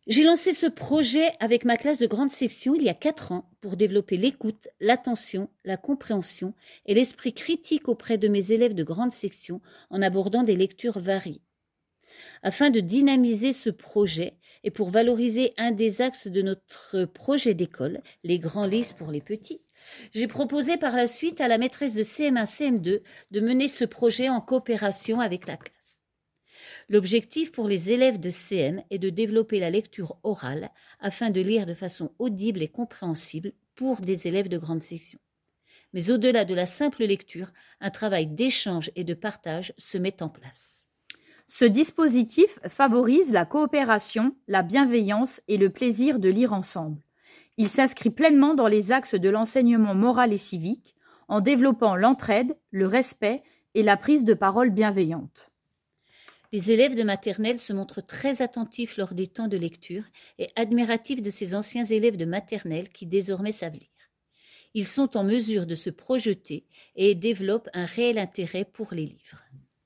J'ai lancé ce projet avec ma classe de grande section il y a 4 ans pour développer l'écoute, l'attention, la compréhension et l'esprit critique auprès de mes élèves de grande section en abordant des lectures variées. Afin de dynamiser ce projet et pour valoriser un des axes de notre projet d'école, les grands livres pour les petits, j'ai proposé par la suite à la maîtresse de CM1, CM2 de mener ce projet en coopération avec la classe. L'objectif pour les élèves de CM est de développer la lecture orale afin de lire de façon audible et compréhensible pour des élèves de grande section. Mais au-delà de la simple lecture, un travail d'échange et de partage se met en place. Ce dispositif favorise la coopération, la bienveillance et le plaisir de lire ensemble. Il s'inscrit pleinement dans les axes de l'enseignement moral et civique, en développant l'entraide, le respect et la prise de parole bienveillante. Les élèves de maternelle se montrent très attentifs lors des temps de lecture et admiratifs de ces anciens élèves de maternelle qui désormais savent lire. Ils sont en mesure de se projeter et développent un réel intérêt pour les livres.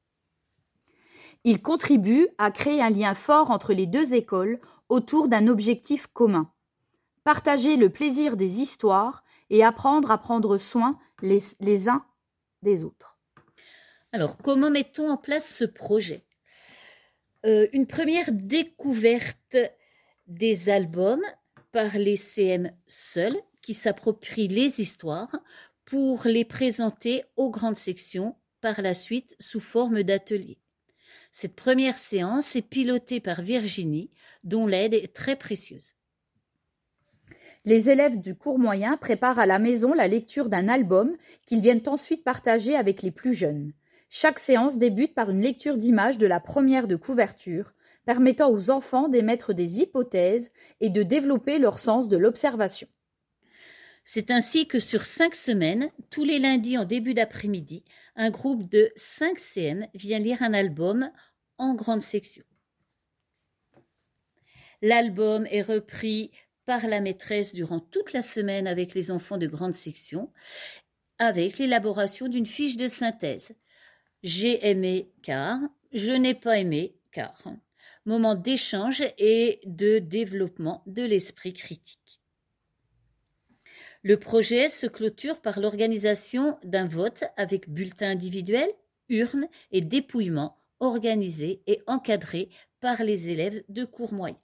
Ils contribuent à créer un lien fort entre les deux écoles autour d'un objectif commun. Partager le plaisir des histoires et apprendre à prendre soin les uns des autres. Alors, comment mettons en place ce projet ? Une première découverte des albums par les CM seuls qui s'approprient les histoires pour les présenter aux grandes sections par la suite sous forme d'ateliers. Cette première séance est pilotée par Virginie, dont l'aide est très précieuse. Les élèves du cours moyen préparent à la maison la lecture d'un album qu'ils viennent ensuite partager avec les plus jeunes. Chaque séance débute par une lecture d'images de la première de couverture, permettant aux enfants d'émettre des hypothèses et de développer leur sens de l'observation. C'est ainsi que sur 5 semaines, tous les lundis en début d'après-midi, un groupe de 5 CM vient lire un album en grande section. L'album est repris par la maîtresse durant toute la semaine avec les enfants de grande section, avec l'élaboration d'une fiche de synthèse. J'ai aimé car, je n'ai pas aimé car. Moment d'échange et de développement de l'esprit critique. Le projet se clôture par l'organisation d'un vote avec bulletin individuel, urne et dépouillement organisé et encadré par les élèves de cours moyen.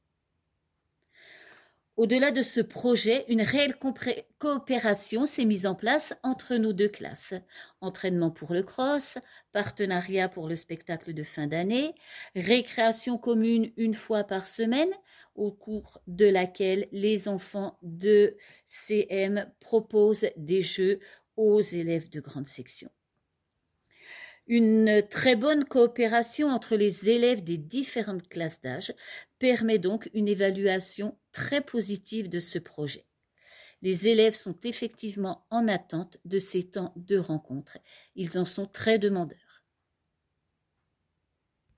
Au-delà de ce projet, une réelle coopération s'est mise en place entre nos deux classes. Entraînement pour le cross, partenariat pour le spectacle de fin d'année, récréation commune une fois par semaine, au cours de laquelle les enfants de CM proposent des jeux aux élèves de grande section. Une très bonne coopération entre les élèves des différentes classes d'âge permet donc une évaluation très positive de ce projet. Les élèves sont effectivement en attente de ces temps de rencontre. Ils en sont très demandeurs.